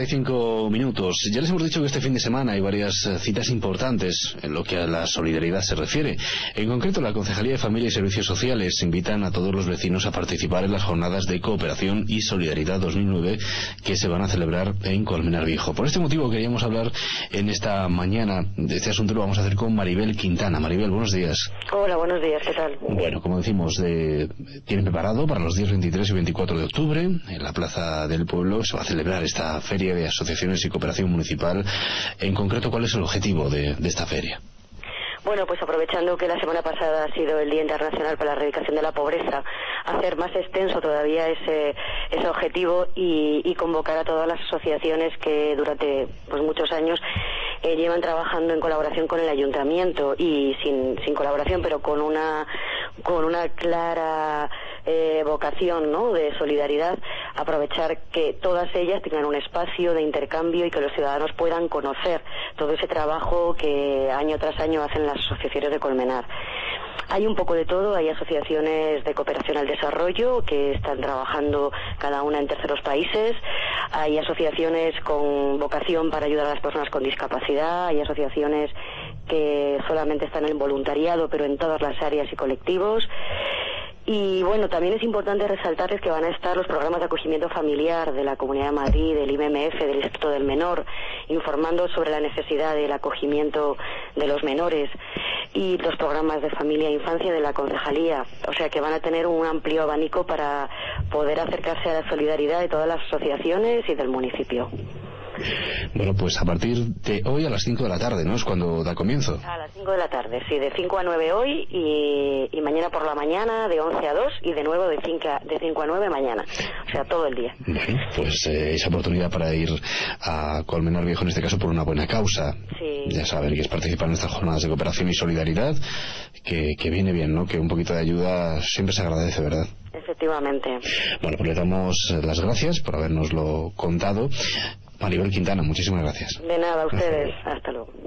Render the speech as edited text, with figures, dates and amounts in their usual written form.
9:45. Ya les hemos dicho que este fin de semana hay varias citas importantes en lo que a la solidaridad se refiere. En concreto, la Concejalía de Familia y Servicios Sociales invitan a todos los vecinos a participar en las jornadas de cooperación y solidaridad 2009 que se van a celebrar en Colmenar Viejo. Por este motivo queríamos hablar en esta mañana de este asunto. Lo vamos a hacer con Maribel Quintana. Maribel, buenos días. Hola, buenos días, ¿qué tal? Bueno, como decimos, tienen preparado para los días 23 y 24 de octubre en la Plaza del Pueblo se va a celebrar esta feria de asociaciones y cooperación municipal. En concreto, ¿cuál es el objetivo de esta feria? Bueno, pues aprovechando que la semana pasada ha sido el Día Internacional para la Erradicación de la Pobreza, hacer más extenso todavía ese objetivo y convocar a todas las asociaciones que durante muchos años llevan trabajando en colaboración con el ayuntamiento y sin colaboración, pero con una clara vocación, ¿no?, de solidaridad, aprovechar que todas ellas tengan un espacio de intercambio y que los ciudadanos puedan conocer todo ese trabajo que año tras año hacen las asociaciones de Colmenar. Hay un poco de todo, hay asociaciones de cooperación al desarrollo que están trabajando cada una en terceros países, hay asociaciones con vocación para ayudar a las personas con discapacidad, hay asociaciones que solamente están en voluntariado pero en todas las áreas y colectivos. Y bueno, también es importante resaltarles que van a estar los programas de acogimiento familiar de la Comunidad de Madrid, del IMMF, del Instituto del Menor, informando sobre la necesidad del acogimiento de los menores, y los programas de familia e infancia de la Concejalía. O sea que van a tener un amplio abanico para poder acercarse a la solidaridad de todas las asociaciones y del municipio. Bueno, pues a partir de hoy a las 5 de la tarde, ¿no? Es cuando da comienzo. A las 5 de la tarde, sí, de 5 a 9 hoy y mañana por la mañana de 11 a 2 y de nuevo de 5 a 9 mañana. O sea, todo el día. Bueno, pues esa oportunidad para ir a Colmenar Viejo, en este caso por una buena causa. Sí. Ya saben que es participar en estas jornadas de cooperación y solidaridad, que viene bien, ¿no? Que un poquito de ayuda siempre se agradece, ¿verdad? Efectivamente. Bueno, pues le damos las gracias por habernoslo contado. Maribel Quintana, muchísimas gracias. De nada, a ustedes. Hasta luego.